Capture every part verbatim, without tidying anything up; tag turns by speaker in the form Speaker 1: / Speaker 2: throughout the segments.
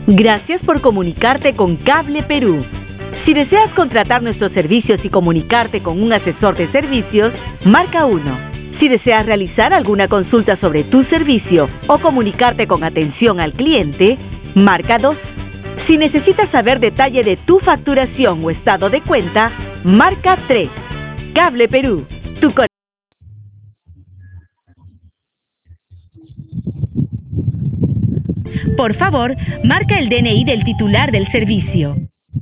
Speaker 1: Gracias por comunicarte con Cable Perú. Si deseas contratar nuestros servicios y comunicarte con un asesor de servicios, marca uno. Si deseas realizar alguna consulta sobre tu servicio o comunicarte con atención al cliente, marca dos. Si necesitas saber detalle de tu facturación o estado de cuenta, marca tres. Cable Perú, tu conexión. Por favor, marca el D N I del titular del servicio.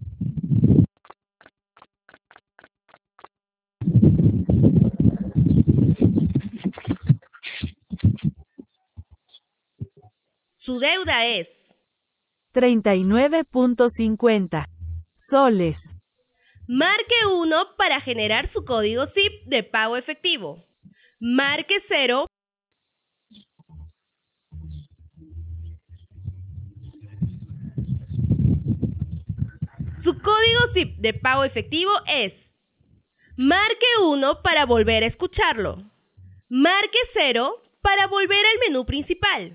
Speaker 2: Su deuda es
Speaker 3: treinta y nueve punto cincuenta soles.
Speaker 2: Marque uno para generar su código S I P de pago efectivo. Marque cero. Su código S I P de pago efectivo es. Marque uno para volver a escucharlo. Marque cero para volver al menú principal.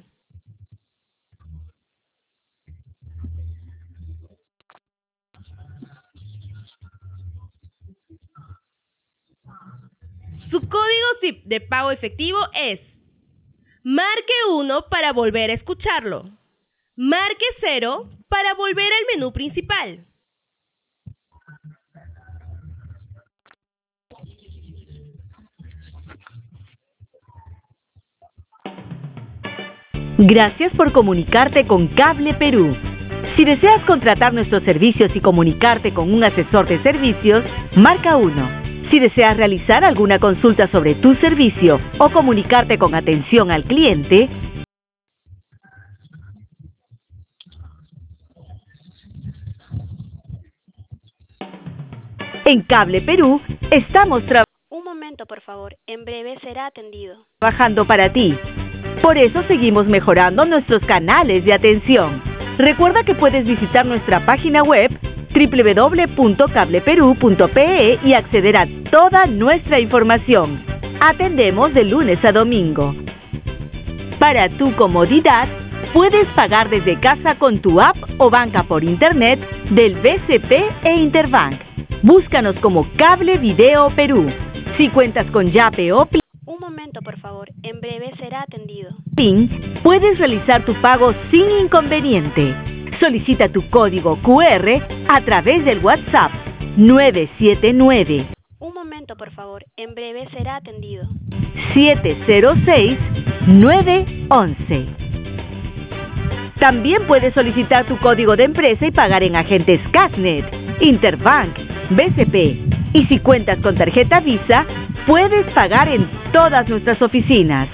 Speaker 2: Su código S I P de pago efectivo es. Marque uno para volver a escucharlo. Marque cero para volver al menú principal.
Speaker 1: Gracias por comunicarte con Cable Perú. Si deseas contratar nuestros servicios y comunicarte con un asesor de servicios, marca uno. Si deseas realizar alguna consulta sobre tu servicio o comunicarte con atención al cliente, en Cable Perú estamos trabajando.
Speaker 4: Un momento, por favor. En breve será atendido.
Speaker 1: Trabajando para ti. Por eso seguimos mejorando nuestros canales de atención. Recuerda que puedes visitar nuestra página web doble u doble u doble u punto cable perú punto pe e y acceder a toda nuestra información. Atendemos de lunes a domingo. Para tu comodidad, puedes pagar desde casa con tu app o banca por internet del B C P e Interbank. Búscanos como Cable Video Perú. Si cuentas con Yape o PIN,
Speaker 4: Un momento, por favor. En breve será atendido.
Speaker 1: puedes realizar tu pago sin inconveniente. Solicita tu código Q R a través del WhatsApp nueve siete nueve,
Speaker 4: Un momento, por favor. En breve será atendido.
Speaker 1: siete cero seis, nueve once. También puedes solicitar tu código de empresa y pagar en agentes Casnet, Interbank, B C P. Y si cuentas con tarjeta Visa, puedes pagar en todas nuestras oficinas.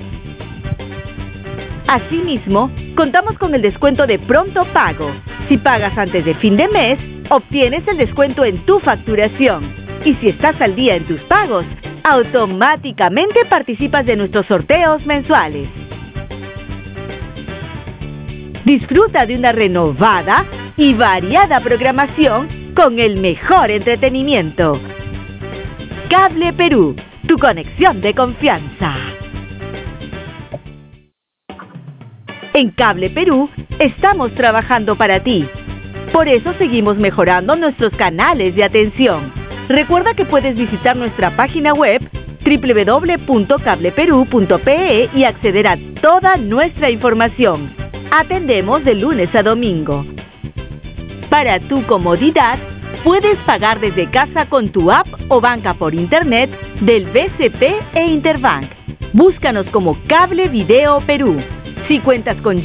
Speaker 1: Asimismo, contamos con el descuento de pronto pago. Si pagas antes de fin de mes, obtienes el descuento en tu facturación. Y si estás al día en tus pagos, automáticamente participas de nuestros sorteos mensuales. Disfruta de una renovada y variada programación con el mejor entretenimiento. Cable Perú, tu conexión de confianza. En Cable Perú estamos trabajando para ti. Por eso seguimos mejorando nuestros canales de atención. Recuerda que puedes visitar nuestra página web doble u doble u doble u punto cable perú punto pe e y acceder a toda nuestra información. Atendemos de lunes a domingo. Para tu comodidad, puedes pagar desde casa con tu app o banca por internet del B C P e Interbank. Búscanos como Cable Video Perú. Si cuentas con